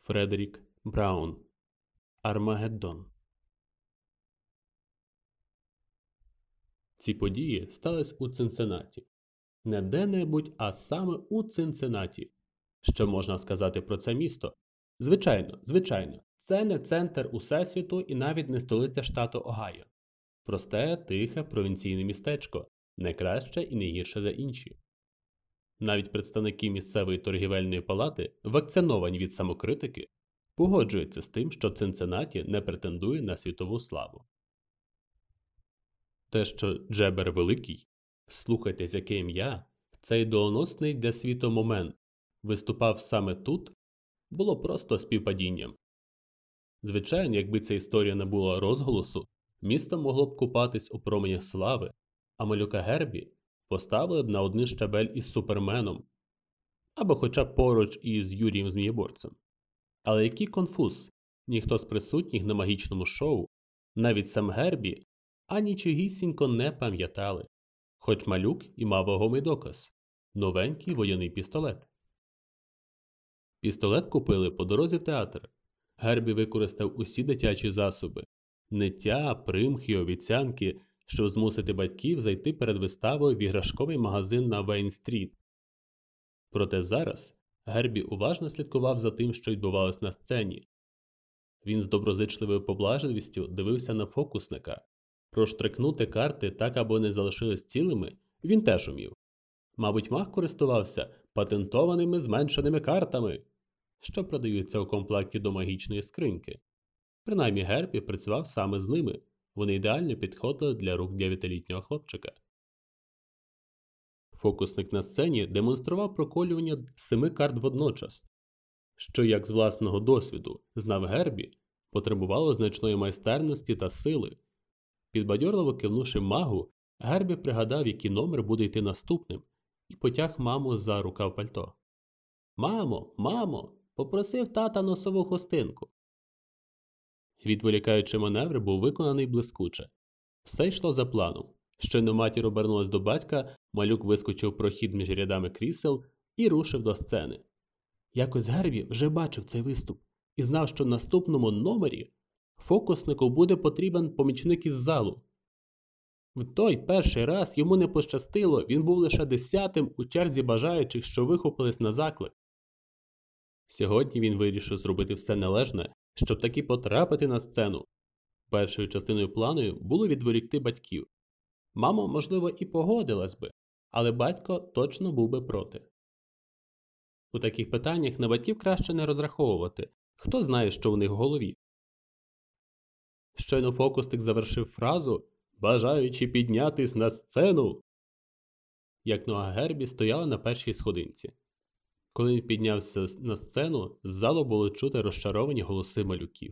Фредерік Браун. Армагеддон. Ці події стались у Цинциннаті. Не де-небудь, а саме у Цинциннаті. Що можна сказати про це місто? Звичайно, це не центр Усесвіту і навіть не столиця штату Огайо. Просте, тихе, провінційне містечко, не краще і не гірше за інші. Навіть представники місцевої торгівельної палати, вакциновані від самокритики, погоджуються з тим, що Цинциннаті не претендує на світову славу. Те, що Джебер Великий, вслухайтесь, яке ім'я, в цей доленосний для світу момент виступав саме тут, було просто співпадінням. Звичайно, якби ця історія не була розголосу, місто могло б купатись у променях слави, а малюка Гербі поставили б на один щабель із Суперменом, або хоча б поруч із Юрієм Змієборцем. Але який конфуз! Ніхто з присутніх на магічному шоу, навіть сам Гербі, нічогісінько не пам'ятали, хоч малюк і мав вагомий доказ – новенький водяний пістолет. Пістолет купили по дорозі в театр. Гербі використав усі дитячі засоби – ниття, примхи, обіцянки, щоб змусити батьків зайти перед виставою в іграшковий магазин на Вейн-стріт. Проте зараз Гербі уважно слідкував за тим, що відбувалось на сцені. Він з доброзичливою поблажливістю дивився на фокусника. Проштрикнути карти так, аби не залишились цілими, він теж умів. Мабуть, маг користувався патентованими зменшеними картами, що продаються у комплекті до магічної скриньки. Принаймні Гербі працював саме з ними, вони ідеально підходили для рук 9-літнього хлопчика. Фокусник на сцені демонстрував проколювання 7 карт водночас, що, як з власного досвіду знав Гербі, потребувало значної майстерності та сили. Підбадьорливо кивнувши магу, Гербі пригадав, який номер буде йти наступним, і потяг маму за рукав пальто. Мамо, попросив тата носову хустинку. Відволікаючий маневр був виконаний блискуче. Все йшло за планом. Щойно матір обернулась до батька, малюк вискочив в прохід між рядами крісел і рушив до сцени. Якось Гербі вже бачив цей виступ і знав, що в наступному номері фокуснику буде потрібен помічник із залу. В той перший раз йому не пощастило, він був лише 10-тим у черзі бажаючих, що вихопились на заклик. Сьогодні він вирішив зробити все належне, щоб таки потрапити на сцену. Першою частиною плану було відволікти батьків. Мама, можливо, і погодилась би, але батько точно був би проти. У таких питаннях на батьків краще не розраховувати, хто знає, що в них в голові. Щойно фокусник завершив фразу «бажаючи піднятись на сцену», як нога Гербі стояла на першій сходинці. Коли він піднявся на сцену, з залу було чути розчаровані голоси малюків.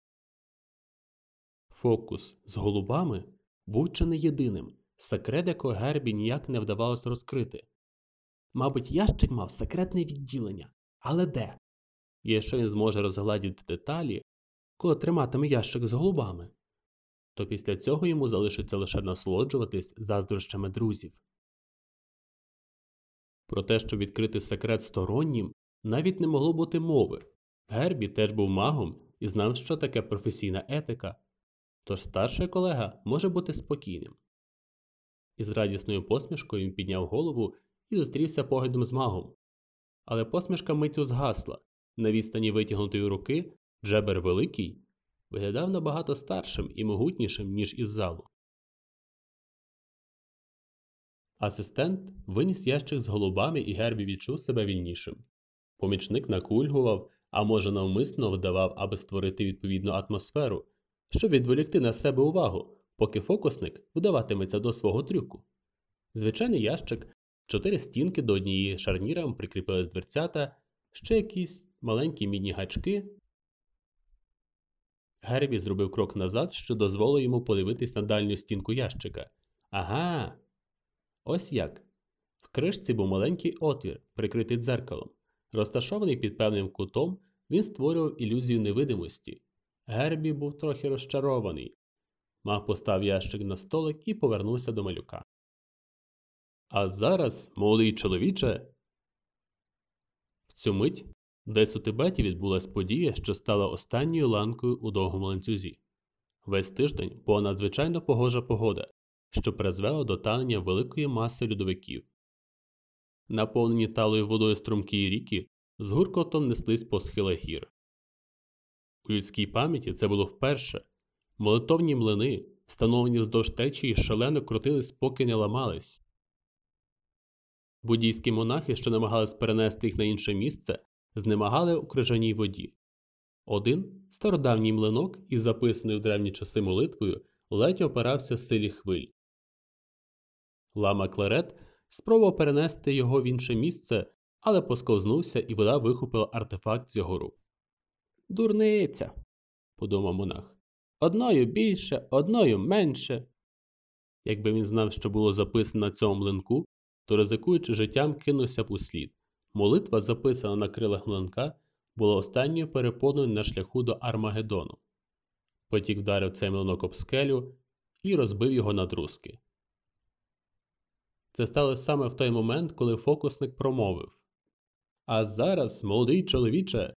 Фокус з голубами був чи не єдиним, секрет якого Гербі ніяк не вдавалося розкрити. Мабуть, ящик мав секретне відділення. Але де? І якщо він зможе розгладіти деталі, коли триматиме ящик з голубами, то після цього йому залишиться лише насолоджуватись заздрощами друзів. Про те, щоб відкрити секрет стороннім, навіть не могло бути мови. Гербі теж був магом і знав, що таке професійна етика. Тож старший колега може бути спокійним. Із радісною посмішкою він підняв голову і зустрівся поглядом з магом. Але посмішка миттю згасла. На відстані витягнутої руки Джебер Великий виглядав набагато старшим і могутнішим, ніж із залу. Асистент виніс ящик з голубами, і Гербі відчув себе вільнішим. Помічник накульгував, а може навмисно вдавав, аби створити відповідну атмосферу, щоб відволікти на себе увагу, поки фокусник вдаватиметься до свого трюку. Звичайний ящик, 4 стінки, до однієї шарнірам прикріпились дверцята, ще якісь маленькі мідні гачки. Гербі зробив крок назад, що дозволило йому подивитись на дальню стінку ящика. Ага! Ось як. В кришці був маленький отвір, прикритий дзеркалом. Розташований під певним кутом, він створював ілюзію невидимості. Гербі був трохи розчарований. Маг поставив ящик на столик і повернувся до малюка. А зараз, молодий чоловіче, в цю мить Десь у Тибеті відбулась подія, що стала останньою ланкою у довгому ланцюзі. Весь тиждень була надзвичайно погожа погода, що призвела до танення великої маси льодовиків. Наповнені талою водою струмки і ріки з гуркотом неслись по схилах гір. У людській пам'яті це було вперше. Молитовні млини, встановлені вздовж течії, шалено крутились, поки не ламались. Буддійські монахи, що намагались перенести їх на інше місце, знемагали у крижаній воді. Один стародавній млинок із записаною в древні часи молитвою ледь опирався силі хвиль. Лама Кларет спробував перенести його в інше місце, але посковзнувся і вода вихопила артефакт з його рук. «Дурниця!» – подумав монах. «Одною більше, одною менше». Якби він знав, що було записано на цьому млинку, то, ризикуючи життям, кинувся б у слід. Молитва, записана на крилах млинка, була останньою перепоною на шляху до Армагеддону. Потік вдарив цей млинок об скелю і розбив його на друзки. Це сталося саме в той момент, коли фокусник промовив: «А зараз, молодий чоловіче!»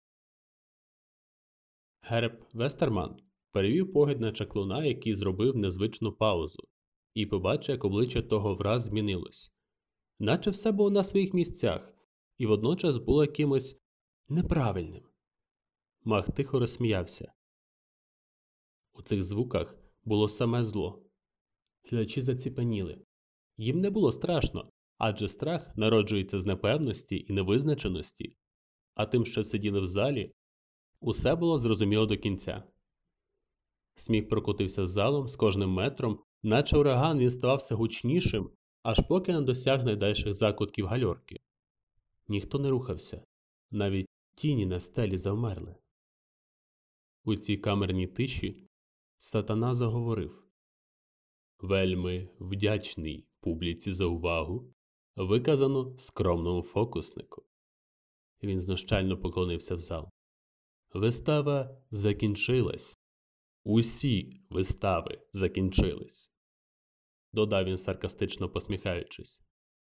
Герб Вестерман перевів погляд на чаклуна, який зробив незвичну паузу, і побачив, як обличчя того враз змінилось. Наче все було на своїх місцях, і водночас було якимось неправильним. Маг тихо розсміявся. У цих звуках було саме зло. Глядачі заціпеніли. Їм не було страшно, адже страх народжується з непевності і невизначеності, а тим, що сиділи в залі, усе було зрозуміло до кінця. Сміх прокотився залом з кожним метром, наче ураган він ставав все гучнішим, аж поки не досяг найдальших закутків гальорки. Ніхто не рухався, навіть тіні на стелі завмерли. У цій камерній тиші сатана заговорив: «Вельми вдячний публіці за увагу, виказану скромному фокуснику». Він знущально поклонився в зал. «Вистава закінчилась. Усі вистави закінчились», – додав він, саркастично посміхаючись.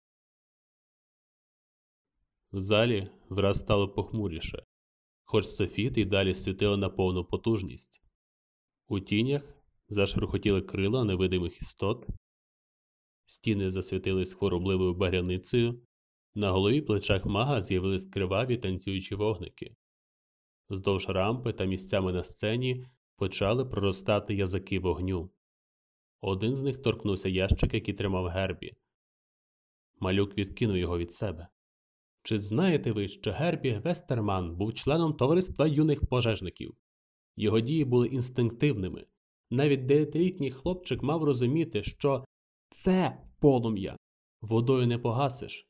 В залі враз стало похмуріше, хоч софіти й далі світили на повну потужність. У тінях зашурхотіли крила невидимих істот, стіни засвітились хворобливою багряницею, на голові плечах мага з'явились криваві танцюючі вогники. Вздовж рампи та місцями на сцені почали проростати язики вогню. Один з них торкнувся ящика, який тримав Гербі. Малюк відкинув його від себе. «Чи знаєте ви, що Гербі Вестерман був членом товариства юних пожежників? Його дії були інстинктивними. Навіть 9-літній хлопчик мав розуміти, що це полум'я. Водою не погасиш».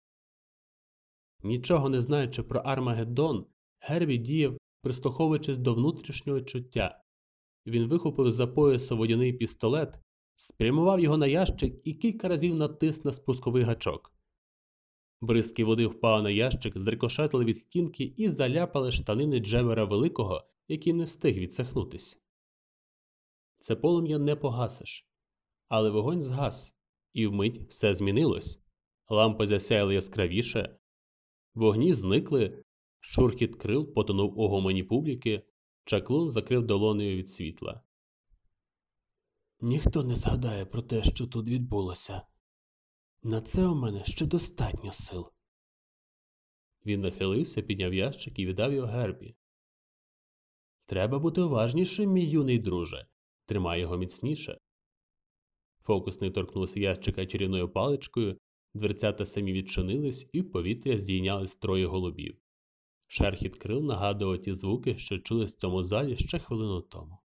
Нічого не знаючи про Армагеддон, Гербі діяв, прислуховуючись до внутрішнього чуття. Він вихопив з-за пояса водяний пістолет, спрямував його на ящик і кілька разів натис на спусковий гачок. Бризки води впали на ящик, зрикошетили від стінки і заляпали штанини Джевера Великого, який не встиг відсахнутись. Це полум'я не погасиш. Але вогонь згас, і вмить все змінилось. Лампи засяяли яскравіше, вогні зникли, шурхіт крил потонув у гомоні публіки, чаклун закрив долонею від світла. «Ніхто не згадає про те, що тут відбулося. На це у мене ще достатньо сил». Він нахилився, підняв ящик і віддав його Гербі. «Треба бути уважнішим, мій юний друже. Тримай його міцніше». Фокусник торкнувся ящика чарівною паличкою, дверцята самі відчинились, і в повітря здійнялись троє голубів. Шерхіт крил нагадував ті звуки, що чулись в цьому залі ще хвилину тому.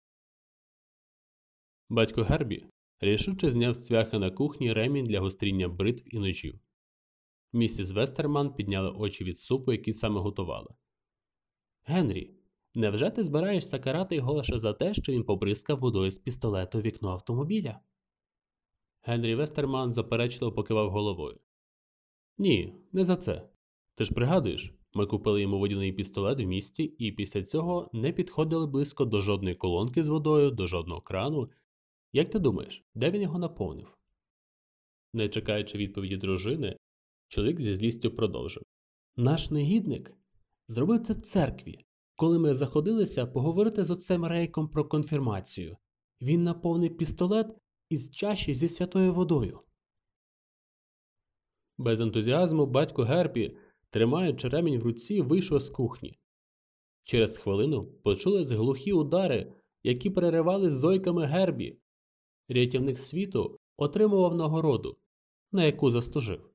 Батько Гербі рішуче зняв з цвяха на кухні ремінь для гостріння бритв і ножів. Місіс Вестерман підняла очі від супу, який саме готувала. «Генрі, невже ти збираєшся карати його лише за те, що він побризкав водою з пістолету в вікно автомобіля?» Генрі Вестерман заперечливо покивав головою. «Ні, не за це. Ти ж пригадуєш, ми купили йому водяний пістолет в місті і після цього не підходили близько до жодної колонки з водою, до жодного крану. Як ти думаєш, де він його наповнив?» Не чекаючи відповіді дружини, чоловік зі злістю продовжив. «Наш негідник зробив це в церкві, коли ми заходилися поговорити з отцем Рейком про конфірмацію. Він наповнив пістолет із чаші зі святою водою. Без ентузіазму батько Гербі, тримаючи ремінь в руці, вийшов з кухні. Через хвилину почулись глухі удари, які переривались зойками Гербі. Рятівник світу отримував нагороду, на яку заслужив.